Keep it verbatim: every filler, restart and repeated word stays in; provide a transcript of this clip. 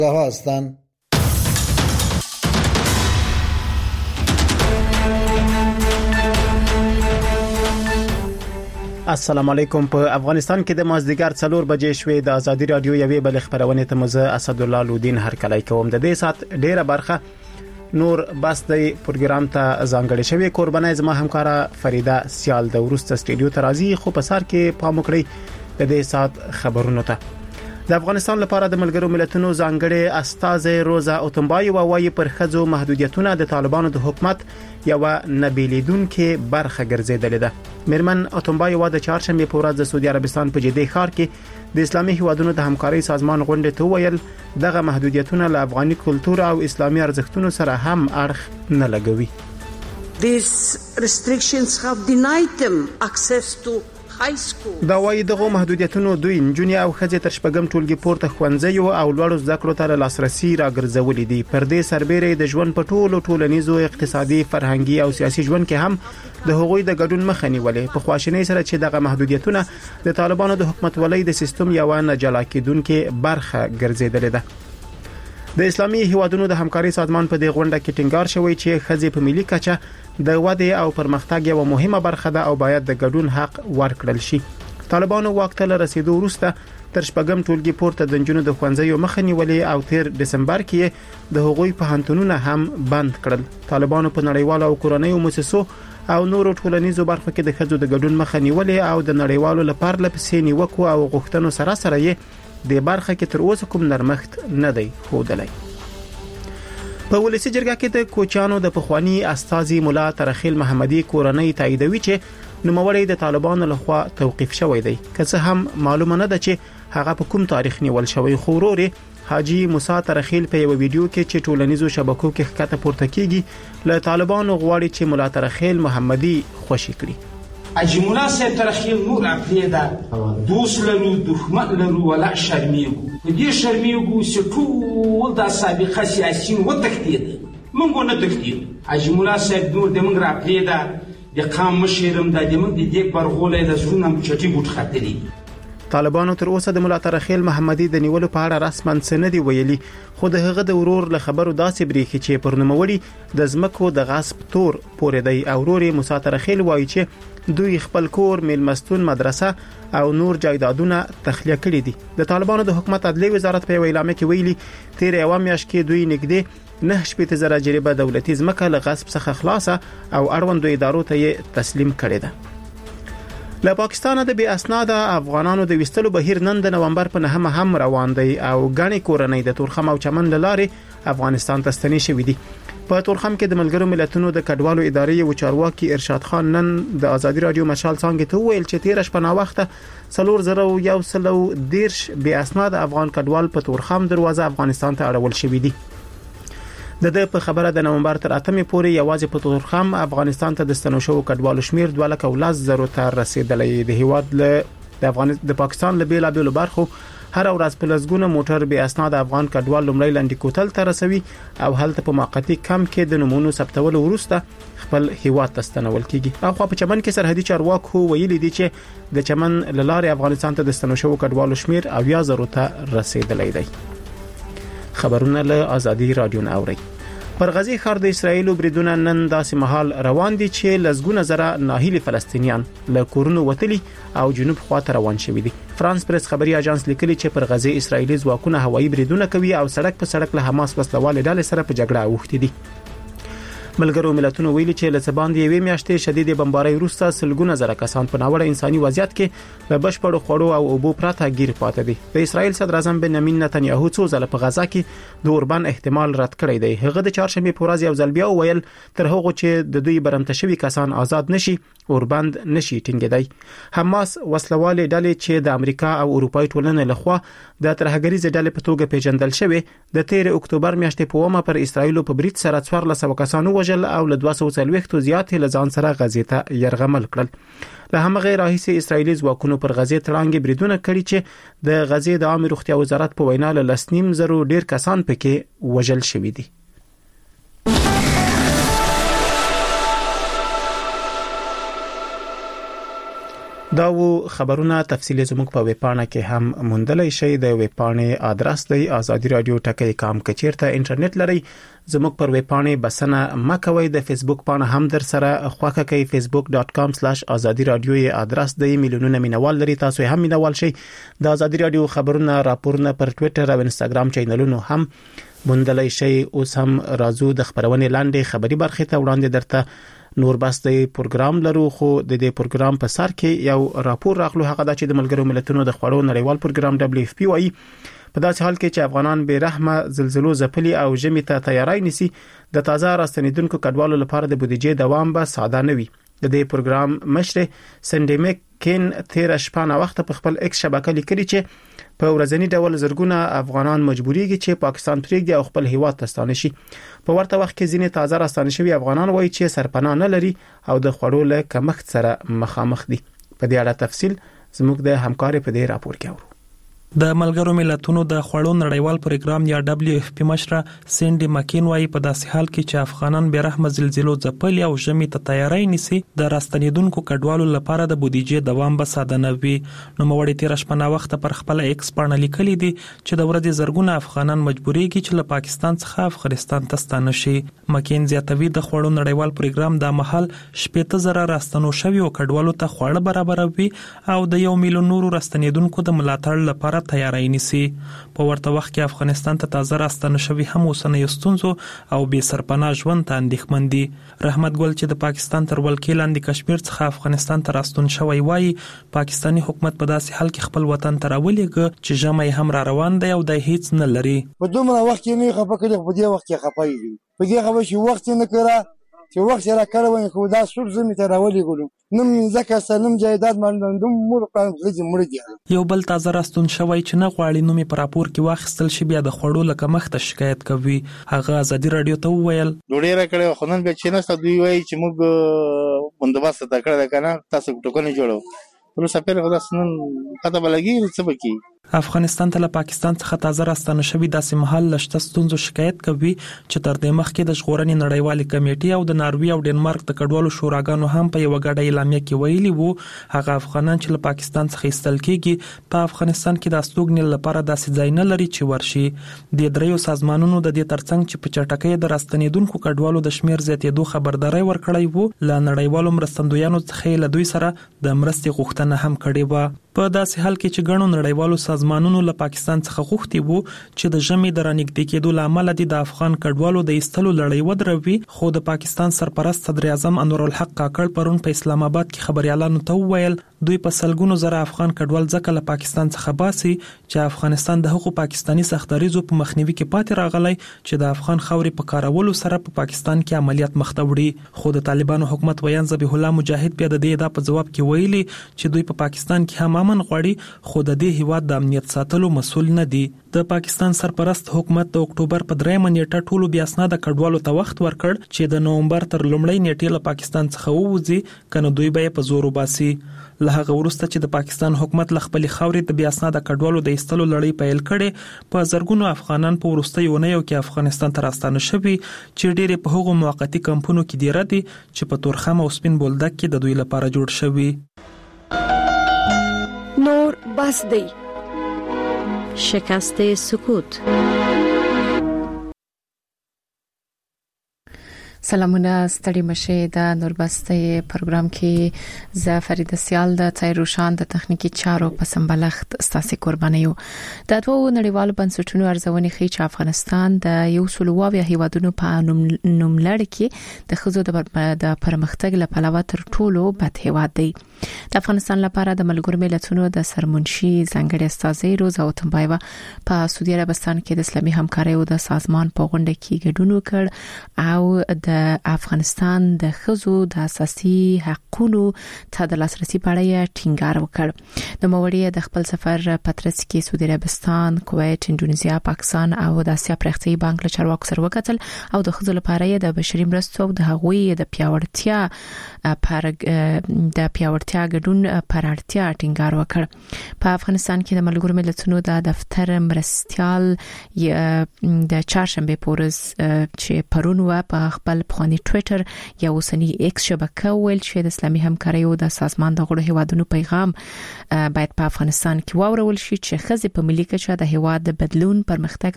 هستند. السلام علیکم. په افغانستان کې د مازدیګر څلور بجې شوې. د ازادي رادیو یوې بل خبرونه ته مزه اسدالله لودین هر کله کوم. د دې سات ډیره برخه نور بس د پروګرام ته ځانګړې شوی. قربانای زما همکارا فریده سیال د ورسته سټډیو ته راځي. خو په سر کې پام وکړئ د دې سات خبرونو ته. د افغانستان لپاره د ملګرو ملتونو ځانګړي استاذ روزا اوتمبای وایي پر خځو محدودیتونه د طالبانو د حکومت یو نبیلیدونکو برخه ګرځیدلې ده. میرمن اوتمبای و د چهارشنبه په ورځ د سعودي عربستان په جدي ښار کې د اسلامي هیوادونو د همکارۍ سازمان غونډې ته ویل دغه محدودیتونه له افغاني کلتور او اسلامي ارزښتونو سره هم اړخ نه لګوي. These restrictions have denied them access to دا وايي دغه محدودیتونو دوی نجونې او ښځې تر شپږم ټولګي پورته ښوونځي او لوړو زده کړو ته لاسرسي راګرځولې دي. پر دې سربېره د ژوند په ټولو ټولنیزو اقتصادي فرهنګي او سیاسي ژوند کې هم د هغوی د ګډون مخه نیولې. په خواشینۍ سره چې دغه محدودیتونه د طالبانو د حکومت ولې د سیستم یو نه جلا کېدونکې برخه ګرځیدلې ده. د اسلامي هیوادونو د همکارۍ سازمان په دې غونډه کې ټینګار شوی چې ښځې په ملي کچه د وده او پرمختګ یو مهمه برخه ده او باید د ګډون حق ورکړل شي. طالبانو واک ته رسیدو وروسته تر شپږم ټولګي پورته د جنونو د ښوونځیو مخه نیولې او تیر دسمبر کې د هغوی پوهنتونونه هم بند کړل. طالبانو په نړیوالو او کورنیو مؤسسو او نورو ټولنیزو برخو کې د ښځو د ګډون مخه نیولې او د نړیوالو لپاره لپسې نیوکو او غوښتنو سره سره یې د برخه کې تر اوسه کوم نرمښت نه دی ښودلی. په ولسی جرګه کې د کوچانو د پخوانی استاذي مولا ترخیل محمدي کورنۍ تاییدوي چې نوموړی د طالبانو لخوا توقیف شوی دی. که څه هم معلومه نه ده چې هغه په کوم تاریخ نیول شوی. خو ورور حاجی موسی ترخیل په یو ویډیو کې چې ټولنیزو شبکو کې ښکته پورته کیږي له طالبانو غواړي چې مولا ترخیل محمدي خوشی کړي. حاجی مولا صاحب ترخیل نور عقیده دوست لرو دښمن لرو ولا شرمیږو. په دې شرمیږو چې ټول د سابقه سیاسيين وتښتید. موږ نه تښتید. حاجی مولا صاحب نور د موږ عقیده د قام مشرم د دې موږ د دې برغولې د زړونو چټي ګوت خاطري. طالبانو تر اوسه د مولا ترخیل محمدي د نیولو په اړه رسماً څه نه دی ویلي. خو د هغه د ورور له خبرو داسې بریښي چې پر نوموړي د ځمکو د غصب تور پورې دی. او ورور موسی ترخیل وایي چې دوی خپل کور، میلمستون، مدرسه او نور جایدادونه تخلیه کړي دي. د طالبانو د حکومت عدلي وزارت په اعلامیه کې ویلي تیر یو میاشت کې دوی نږدې نه شپږ زره جریبه دولتي ځمکه له غصب څخه خلاصه او اړوندو ادارو ته تسلیم کړي ده. له پاکستان د بي اسناد افغانانو د وستلو بهیر نن د نومبر په نهمه هم روان دی او غني کورنۍ د تورخم او چمن لارې افغانستان ته ستنې شوې دي. په تورخم کې د ملګرو ملتونو د کډوالو ادارې او چارواکي ارشاد خان نن د ازادي رادیو مشال څنګه ته ویل چې تیر شپه نا وخت څلور زره یو سلو دیرش بي اسناد افغان کډوال په تورخم دروازه افغانستان ته اړول شوې دي. د دې په خبره د نومبر تر اتمې پورې یوازې په تورخم افغانستان ته د ستنو شو کډوالو شمیر دوه لک او لس زره ته رسیدلی. د هیواد له د افغانستان د پاکستان له بیلا بیلو برخو هر ورځ په لسګونه موټر بي اسناد افغان کډوال لمړی لاندې کوتل ته رسوي او هلته په موقتی کم کې د نمونو ثبتول وروسته خپل هیواد ته ستنول کیږي. او خو په چمن کې سرحدي چارواکو ویلي دي چې د چمن لارې افغانستان ته د ستنو شو کډوالو شمیر او یا زره ته رسیدلی دی. خبرونه له ازادي رادیو نه اوري. پر غزي ښار د اسرایل بریدونه نن داسې مهال روان دي چې لزګونه زره ناهیلي فلسطینیان له کورونو وتلي او جنوب خواته روان شوي دي. فرانس پریس خبري اژانس لیکلي چې پر غزي اسرایلی ځواکونه هوایي بریدونه کوي او سړک په سړک له حماس وسلوال ډلې سره په جګړه اوښتي دي. ملګرو ملتونو ویلي چې له باندې یوې میاشتې شدید بمبارۍ وروسته سلګونه زره کسان په ناوړه انساني وضعیت کې له بشپړو خوړو او اوبو پرته گیر پاتې دي. د اسرایل صدر اعظم بنیامین نتنیاهو څو ځله په غزا کې د اوربان احتمال رد کړی دی. هغه د چهارشنبه په ورځ یو ځل بیا ویل تر هغه چې د دوی برمته شوی کسان آزاد نشي اوربند نشي ټینګیدای. حماس وسلوال ډلې چې د امریکا او اروپای ټولنې لخوا د ترهګریز ډلې په توګه پیژندل شوی د تیر اکتوبر میاشتې په ومه پر اسرایل په برید سره څوارلس سوه کسانو وژل او له دوه سوه څلوېښت زیات له ځان سره غزې ته يرغمل کړل. له همغه راهیسې اسرایلی ځواکونو پر غزې تړانګې بریدونه کړي چې د غزې د عامه روغتیا وزارت په وینا له لسنیم زرو ډیر کسان پکې وژل شوي دي. دا و خبرونه تفصیل زموږ په ویبپاڼه کې هم موندلای شئ. د ویبپاڼې ادرس دی آزادی رادیو ټکی کام کچیرته انټرنیټ لري. زموږ پر ویبپاڼې بسنه مکوئ. د فیسبوک پاڼه هم در سره خوښه کوي facebook dot com slash azadi radio یې ادرس دی. میلیونونه مینوال لري، تاسو هم مینوال شئ. د آزادی رادیو خبرونه راپورونه پر ټوئیټر او انستګرام چینلونو هم موندلای شئ. اوس هم راځو د خبرونې لاندې خبري برخه ته وړاندې درته نور بس د پروګرام لرو. خو د دې پروګرام په سر کې یو راپور راغلو، هغه د چې د ملګرو ملتونو د خوړو نړیوال پروګرام دبليو اف پی وايي په داسې حال کې چې افغانان به رحمه زلزلو ځپلي او ژمي ته تیاری نیسي، د تازه راستنیدونکو کډوالو لپاره د بودیجې دوام به ساده نه وي. د دې پروګرام مشر سندیمیک کین تیر شپه وخت په خپل ایکس شبکې لیکلي چې په ورځنی ډول زرګونه افغانان مجبوریږي چې پاکستان پرېږدي او خپل هیواد ته ستانه شي. په ورته وخت کې ځینې تازه راستانه شوي افغانان وایي چې سرپناه نه لري او د خوړو له کمښت سره مخامخ دي. په دې اړه تفصیل زموږ د همکاري په دې راپور کې اورو. د ملګرو ملتونو د خوړو نړیوال پروګرام یا دبليو اف پی مشره سینډي مکین وايي په داسې حال کې چې افغانان به رحمه زلزلو ځپلي او ژمي ته تیاری نیسي، د راستنیدونکو کډوالو لپاره د بودیجې دوام به ساده نه وي. نو موري تیر شپه وخت پر خپل ایکس باندې لیکلي دي چې د ورځې زرګونه افغانان مجبوریږي چې له پاکستان څخه افغانستان ته ستانه شي. مکین زیاتوي د خوړو نړیوال پروګرام د محل شپږ زره راستنو شوي او کډوالو ته خواړه برابروي او د یو میلیون نورو راستنیدونکو د ملاتړ لپاره تیاری نیسي. په ورته وخت کې افغانستان ته تازه راستنه شوي هم اوسنۍ ستونزو او بې سرپناه ژوند ته اندېښمن دي. رحمت ګل چې د پاکستان تر ولکې لاندې کشمیر څخه افغانستان ته راستون شوی وایي پاکستانی حکومت په داسې حال کې خپل وطن ته راولېږه چې ژمی هم را روان دی او د هیڅ نه لري. په دومره وخت کې نه خپه کړي، په دې وخت کې خپه دي. په دې خبر شي وخت نه کړه چې وخت را کړو خو دا سور زمي ته راولېږلو. نم ځکه سلام جایداد مالندوم مور پلان غږی مړ دي. یو بل تازه راستون شوی چې نه غواړي نومي پر راپور کې واخیستل شي بیا د خوړو لکه مخ ته شکایت کوي. هغه آزادی رادیو ته وویل ډوډۍ را کړې خو نن به چې نه دوی وایي چې موږ بندوبست تا کړل کنه تاسو ټوکنه جوړو نو سپیر خدا سنن پته بلګي څه بکی. افغانستان ته له پاکستان څخه تازه راستنه شوی داسې محل لشته ستونزو شکایت کوي چې تر دې مخکې د ژغورنې نړیوالې کمیټې او د ناروې او ډنمارک د کډوالو شوراګانو هم په یو غاډه اعلامیه کې ویلي وو هغه افغانان چې له پاکستان څخه ایستل کېږي په افغانستان کې د استوګنې لپاره داسې ځای نه لري چې ورشي. د دریو سازمانونو د دې ترڅنګ چې په چټکۍ د راستنیدونکو کډوالو د شمیر زیاتېدو خبرداري ورکړی وو، له نړیوالو مرستندویانو څخه له دوی سره د مرستې غوښتنه هم کړې وه. په داسې حال کې چې ګڼو نړیوالو سازمانونو له پاکستان څخه غوښتي وو چې د ژمي د رانږدې کېدو لامل دي د افغان کډوالو د ایستلو لړۍ ودروي، خو د پاکستان سرپرست صدر اعظم انور الحق کاکړ پرون په اسلام آباد کې خبريالانو ته وویل دوی په سلګونو زره افغان کډوال ځکه له پاکستان څخه باسي چې افغانستان د حقوق پاکستانی سختدریزو په مخنیوي کې پاتې راغلی چې د افغان خاورې په کارولو سره په پاکستان کې عملیات مخته وړي. خو د طالبانو حکومت ویان ذبیح الله مجاهد بیا د دې ادعا په جواب کې ویلي چې دوی په پا پاکستان کې هم امن غواړي خو د دې هیواد د امنیت ساتلو مسؤل نه دي. د پاکستان سرپرست حکومت د اکتوبر په دریمه نیټه ټولو بیا اسناد کډوالو ته وخت ورکړ چې د نومبر تر لومړۍ نیټې له پاکستان څخه ووځي کنه دوی به په زور وباسي. له هغه وروسته چې د پاکستان حکومت ل خپل خاورې د بیا اسناد کډوالو د ایستلو لړۍ پیل کړي، په زرګونو افغانان په وروستیو اونیو کې افغانستان ته راستانه شوي چې ډېر په هغو موقتی کمپونو کې دی ردي چې په تورخم او سپین بولدک کې د دوی لپاره جوړ شوي. نور بس دی شکست سکوت. سلامونه ستړي مشه د نوربسته پروګرام کې ز فرید سیال د تایروشان د تخنیکی چارو په سمبلخت ستاسو قربانیو. د دوه نړیوالو بنسټونو ارزونې ښیي چې افغانستان د یو سلواوی هیوادونو په نوملړ کې د خزو د پرمختګ لپاره پلوه تر ټولو بد هیواد دی. د افغانستان لپاره د ملګرو ملتونو د سرمنشي ځانګړي استاذ روزا وتمبایوا په سعودي عربستان کې د اسلامي همکارۍ او د سازمان په غونډه کې ګډون وکړ او د افغانستان د خزو د اساسي حقوقو ته د لاسرسي په اړه ټینګار وکړ. د موړی د خپل سفر پترس کې سعودي عربستان، کویت، انډونیزیا، پاکستان او د اسیا پرختي بانک له چارواکو سره وکتل او د خزو لپاره د بشري مرستو او د هغوی د پیاوړتیا پر د پیاوړتیا ګډون پر اړتیا ټینګار وکړ. په افغانستان کې د ملګرو ملتونو د دفتر مرستيال د چهارشنبه پورز چې پرون و په خپل مهال په ټوئیټر یا اوسنی ایکس شبکه ویل چې د اسلامي همکاریو د سازمان د غړو هیوادونو پیغام باید په افغانستان کې واورول شي چې خزې په ملي کچه د هیواد د بدلون پرمختګ